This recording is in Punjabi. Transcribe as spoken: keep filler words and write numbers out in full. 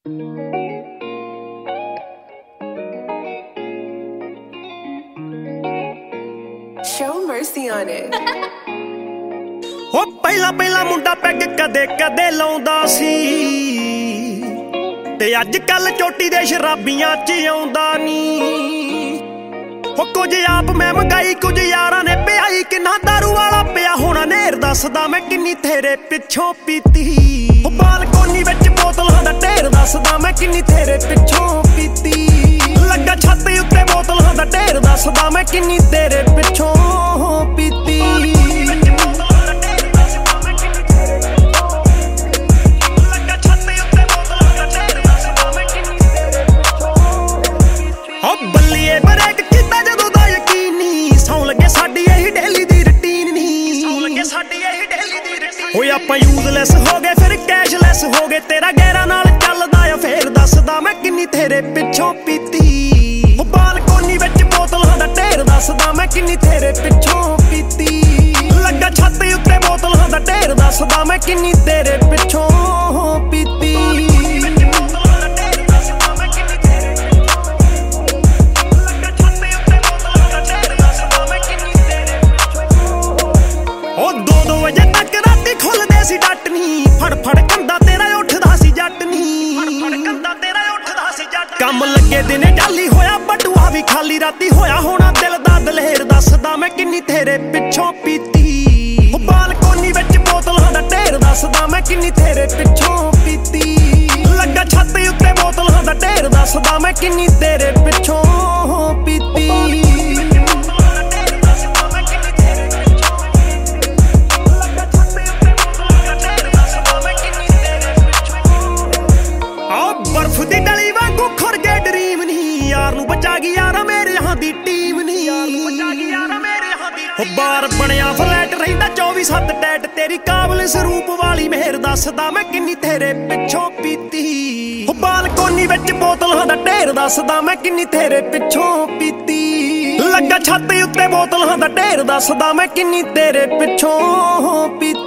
Show mercy on it. ਹੋ ਪਹਿਲਾਂ ਪਹਿਲਾਂ ਮੁੰਡਾ ਪੈਗ ਕਦੇ ਕਦੇ ਲਾਉਂਦਾ ਸੀ, ਤੇ ਅੱਜ ਕੱਲ ਚੋਟੀ ਦੇ ਸ਼ਰਾਬੀਆਂ ਚ ਆਉਂਦਾ ਨੀ। ਹੋ ਕੁਝ ਆਪ ਮੈਂ ਮੰਗਾਈ, ਕੁਝ ਯਾਰਾਂ ਨੇ ਪਿਆਈ, ਕਿੰਨਾ ਦਾਰੂ ਵਾਲਾ ਪਿਆ ਹੋਣਾ ਨੇਰ। ਦੱਸਦਾ ਮੈਂ ਕਿੰਨੀ ਤੇਰੇ ਪਿੱਛੋਂ ਪੀਤੀ, ਹੋ ਬਾਲਕੋਨੀ ਵਿੱਚ ਬੋਤਲਾਂ ਦਾ ਢੇਰ। ਦੱਸਦਾ ਮੈਂ ਕਿੰਨੀ ਤੇਰੇ ਪਿੱਛੋਂ ਪੀਤੀ, ਲੱਗਾ ਛੱਤ ਉੱਤੇ ਬੋਤਲਾਂ ਦਾ ਢੇਰ। ਦੱਸਦਾ ਮੈਂ ਕਿੰਨੀ ਤੇਰੇ ਪਿੱਛੋਂ ਪੀਤੀ। ਬੱਲੀਏ ਬ੍ਰੇਕ ਕੀਤਾ ਜਦੋਂ ਦਾ ਯਕੀਨ ਨੀ, ਸੌਂ ਲੱਗੇ ਸਾਡੀ ਇਹੀ ਡੇਲੀ ਦੀ ਰੁਟੀਨ ਨੀ। ਸੌਂ ਲੱਗੇ ਸਾਡੀ ਇਹੀ ਡੇਲੀ ਦੀ ਰੁਟੀਨ। ਓਏ ਆਪਾਂ ਯੂਜ਼ਲੈਸ ਹੋ ਗਏ ਫਿਰ ਕੈਸ਼ਲੈਸ ਹੋ ਗਏ, ਤੇਰਾ ਗੈਰਾਂ ਨਾਲ ਚੱਲਦਾ ਆ ਫੇਰ। ਦੱਸਦਾ ਮੈਂ ਕਿੰਨੀ ਤੇਰੇ ਪਿੱਛੋਂ ਪੀਤੀ, ਉਹ ਬਾਲਕੋਨੀ ਵਿੱਚ ਬੋਤਲਾਂ ਦਾ ਢੇਰ। ਦੱਸਦਾ ਮੈਂ ਕਿੰਨੀ ਤੇਰੇ ਪਿੱਛੋਂ ਪੀਤੀ, ਲੱਗਾ ਛੱਤ ਉੱਤੇ ਬੋਤਲਾਂ ਦਾ ਢੇਰ। ਦੱਸਦਾ ਮੈਂ ਕਿੰਨੀ ਤੇਰੇ ਪਿੱਛੋਂ ਪੀਤੀ। ਫੜ ਫੜ ਕੰਦਾ ਤੇਰਾ ਉੱਠਦਾ ਸੀ ਜੱਟ ਨੀ, ਫੜ ਫੜ ਕੰਦਾ ਤੇਰਾ ਉੱਠਦਾ ਸੀ ਜੱਟ। ਕੰਮ ਲੱਗੇ ਦਿਨੇ ਜਾਲੀ ਹੋਇਆ ਬਟੂਆ ਵੀ ਖਾਲੀ, ਰਾਤੀ ਹੋਇਆ ਹੋਣਾ ਦਿਲ ਦਾ ਦਲੇਰ। ਦੱਸਦਾ ਮੈਂ ਕਿੰਨੀ ਤੇਰੇ ਪਿੱਛੋਂ ਪੀਤੀ, ਉਹ ਬਾਲਕੋਨੀ ਵਿੱਚ ਬੋਤਲਾਂ ਦਾ ਢੇਰ। ਦੱਸਦਾ ਮੈਂ ਕਿੰਨੀ ਤੇਰੇ ਪਿੱਛੋਂ ਪੀਤੀ, ਲੱਗਾ ਛੱਤ ਉੱਤੇ ਬੋਤਲਾਂ ਦਾ ਢੇਰ। ਦੱਸਦਾ ਮੈਂ ਕਿੰਨੀ ਤੇਰੇ ਪਿੱਛੋਂ ਪੀਤੀ। ਬਰਫ ਦੀ ਡਲੀ ਵਾਂਗੂ ਖੁਰ ਗਏ ਡਰੀਮ ਨੀ, ਯਾਰ ਨੂੰ ਬਚਾ ਗਈ ਯਾਰਾ ਮੇਰੇ ਯਹਾਂ ਦੀ ਟੀਮ ਨੀ। ਉਹ ਬਾਰ ਬਣਿਆ ਫਲੈਟ ਰਹਿੰਦਾ ਚੌਵੀ ਸੱਤ ਟੈਟ, ਤੇਰੀ ਕਾਬਲ ਸਰੂਪ ਵਾਲੀ ਮਿਹਰ। ਦੱਸਦਾ ਮੈਂ ਕਿੰਨੀ ਤੇਰੇ ਪਿੱਛੋਂ ਪੀਤੀ, ਉਹ ਬਾਲਕੋਨੀ ਵਿੱਚ ਬੋਤਲਾਂ ਦਾ ਢੇਰ। ਦੱਸਦਾ ਮੈਂ ਕਿੰਨੀ ਤੇਰੇ ਪਿੱਛੋਂ ਪੀਤੀ, ਲੱਗਾ ਛੱਤ ਉੱਤੇ ਬੋਤਲਾਂ ਦਾ ਢੇਰ। ਦੱਸਦਾ ਮੈਂ ਕਿੰਨੀ ਤੇਰੇ ਪਿੱਛੋਂ ਪੀਤੀ।